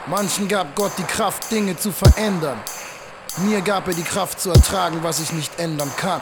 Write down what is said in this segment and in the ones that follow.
Manchen gab Gott die Kraft, Dinge zu verändern. Mir gab er die Kraft zu ertragen, was ich nicht ändern kann.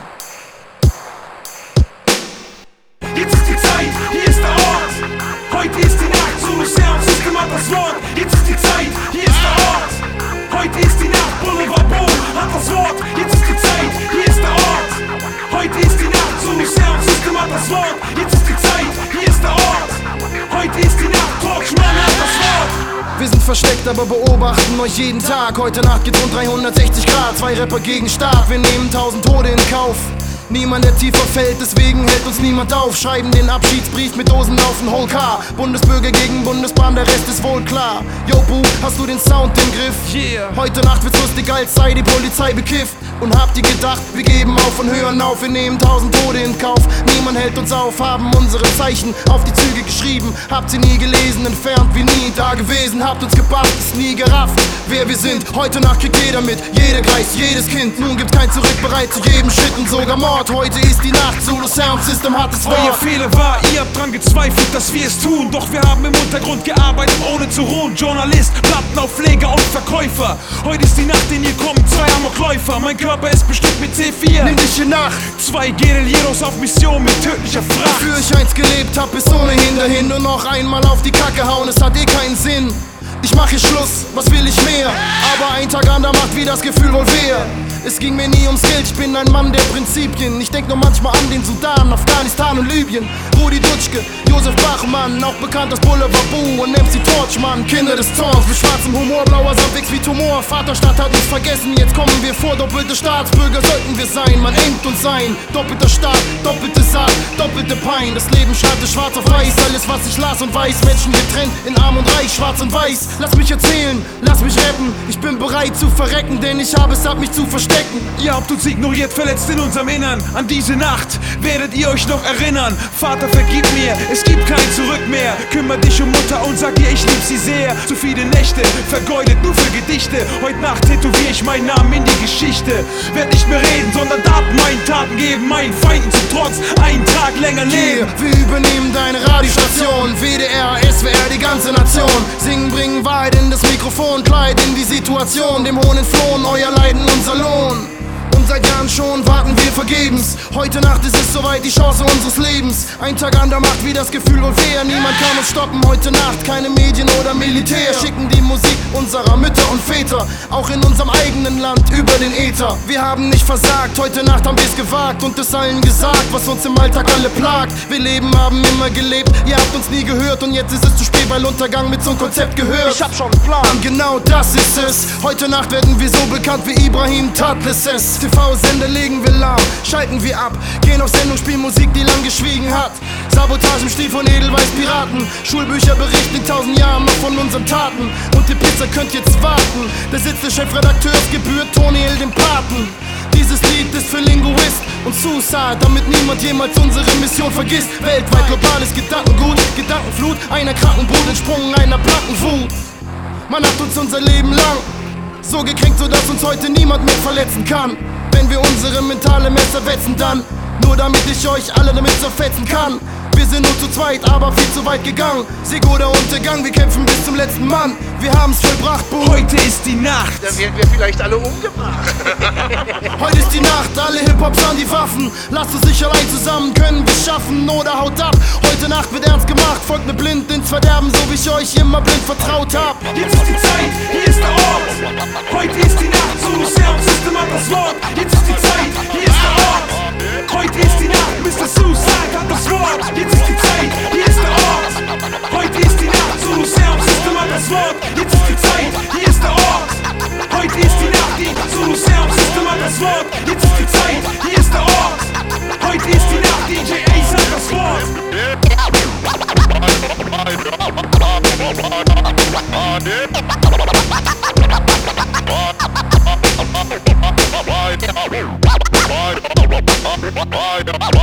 Jetzt ist die Zeit, hier ist der Ort. Heute ist die Nacht, Zulu Sound System hat das Wort. Jetzt ist die Zeit, hier ist der Ort. Heute ist die Nacht, Boulevard Boom hat das Wort. Jetzt ist die Zeit, hier ist der Ort. Heute ist die Nacht, Zulu Sound System hat das Wort. Jetzt ist die Zeit, hier ist der Ort. Heute ist die Nacht, Torchman hat das Wort. Wir sind versteckt, aber beobachten euch jeden Tag. Heute Nacht geht rund 360 Grad, 2 Rapper gegen Staat. Wir nehmen 1000 Tode in Kauf. Niemand, der tiefer fällt, deswegen hält uns niemand auf. Schreiben den Abschiedsbrief mit Dosen auf den Whole Car. Bundesbürger gegen Bundesbahn, der Rest ist wohl klar. Yo, Boo, hast du den Sound im Griff? Yeah. Heute Nacht wird's lustig, als sei die Polizei bekifft. Und habt ihr gedacht, wir geben auf und hören auf? Wir nehmen 1000 Tode in Kauf. Niemand hält uns auf, haben unsere Zeichen auf die Züge geschrieben. Habt sie nie gelesen, entfernt wie nie da gewesen. Habt uns gepasst, ist nie gerafft, wer wir sind. Heute Nacht kriegt jeder mit, jeder Greis, jedes Kind. Nun gibt's kein Zurück, bereit zu jedem Shit und sogar Mord. Heute ist die Nacht, Zulu Sound System hat es Wort. Euer Fehler war, ihr habt dran gezweifelt, dass wir es tun. Doch wir haben im Untergrund gearbeitet, ohne zu ruhen. Journalist, Plattenaufleger und Verkäufer. Heute ist die Nacht, in ihr kommen 2 Amokläufer. Mein Körper ist bestimmt mit C4. Nimm dich in Nacht. 2 Guerilleros auf Mission mit tödlicher Fracht. Für ich einst gelebt hab, bis ohnehin dahin. Nur noch einmal auf die Kacke hauen, es hat eh keinen Sinn. Ich mach hier Schluss, was will ich mehr? Aber ein Tag an der Macht, wie das Gefühl wohl wär. Es ging mir nie ums Geld, ich bin ein Mann der Prinzipien. Ich denk nur manchmal an den Sudan, Afghanistan und Libyen. Rudi Dutschke, Josef Bachmann, auch bekannt als Boulevard Boo und MC Torchman. Kinder des Zorns, mit schwarzem Humor, blauer Sand wächst wie Tumor. Vaterstadt hat uns vergessen, jetzt kommen wir vor. Doppelte Staatsbürger sollten wir sein, man engt uns ein. Doppelter Staat, doppelte Saat, doppelte Pein. Das Leben schreibt es schwarz auf weiß, alles was ich las und weiß. Menschen getrennt in arm und reich, schwarz und weiß. Lass mich erzählen, lass mich rappen. Ich bin bereit zu verrecken, denn ich habe es ab, mich zu verstecken. Ihr habt uns ignoriert, verletzt in unserem Innern. An diese Nacht werdet ihr euch noch erinnern. Vater, vergib mir, es gibt kein Zurück mehr. Kümmer dich um Mutter und sag ihr, ich lieb sie sehr. Zu viele Nächte, vergeudet nur für Gedichte. Heute Nacht tätowier ich meinen Namen in die Geschichte. Werd nicht mehr reden, sondern Daten meinen Taten geben. Meinen Feinden zum Trotz, einen Tag länger leben. Wir übernehmen deine Radiostation. WDR, SWR, die ganze Nation. Singen, bringen Wahrheit in das Mikrofon. Kleid in die Situation, dem Hohn entflohen. Euer Leiden, unser Lohn. Und seit Jahren schon warten wir vergebens. Heute Nacht ist es soweit, die Chance unseres Lebens. Ein Tag an der Macht, wie das Gefühl wohl wär. Niemand kann uns stoppen, heute Nacht keine Medien oder Militär. Schicken die Musik unserer Mütter und Väter, auch in unserem eigenen Land, über den Äther. Wir haben nicht versagt, heute Nacht haben wir's gewagt und es allen gesagt, was uns im Alltag alle plagt. Wir leben, haben immer gelebt, ihr habt uns nie gehört und jetzt ist es zu spät, weil Untergang mit so'm Konzept gehört. Ich hab schon einen Plan. Genau das ist es. Heute Nacht werden wir so bekannt wie Ibrahim Tatlises. TV-Sender legen wir lahm, schalten wir ab, gehen auf Sendung, spielen Musik, die lang geschwiegen hat. Sabotage im Stil von Edelweiß Piraten. Schulbücher berichten in 1000 Jahren noch von unseren Taten. Und die Pizza könnt jetzt warten. Der Sitz des Chefredakteurs gebührt Toniel dem Paten. Dieses Lied ist für Linguist und Suicide, damit niemand jemals unsere Mission vergisst. Weltweit globales Gedankengut, Gedankenflut, einer kranken Brut entsprungen einer Plattenwut. Man hat uns unser Leben lang so gekränkt, sodass uns heute niemand mehr verletzen kann. Wenn wir unsere mentale Messer wetzen, dann nur damit ich euch alle damit zerfetzen kann. Wir sind nur zu zweit, aber viel zu weit gegangen. Sieg oder Untergang, wir kämpfen bis zum letzten Mann. Wir haben's vollbracht, Boom. Heute ist die Nacht. Dann werden wir vielleicht alle umgebracht. Heute ist die Nacht, alle Hip-Hops an die Waffen. Lasst uns nicht allein zusammen, können wir's schaffen oder haut ab. Heute Nacht wird ernst gemacht, folgt mir blind ins Verderben, so wie ich euch immer blind vertraut hab. Jetzt ist die Zeit, hier ist der Ort. Heute ist die Nacht, Zulu Sound System hat das Wort. Jetzt ist die Zeit, hier ist der Ort. Heute ist die Nacht, Mr. Suicide hat das Wort. Jetzt ist die Zeit, hier ist der Ort. Heute ist die Nacht, Zulu Sound System hat das Wort. Jetzt ist die Zeit, hier ist der Ort. Heute ist die Nacht, die Zulu Sound System hat das Wort. Jetzt ist die Zeit, hier ist der Ort. Heute ist die Nacht, DJ Ace hat das Wort. Why?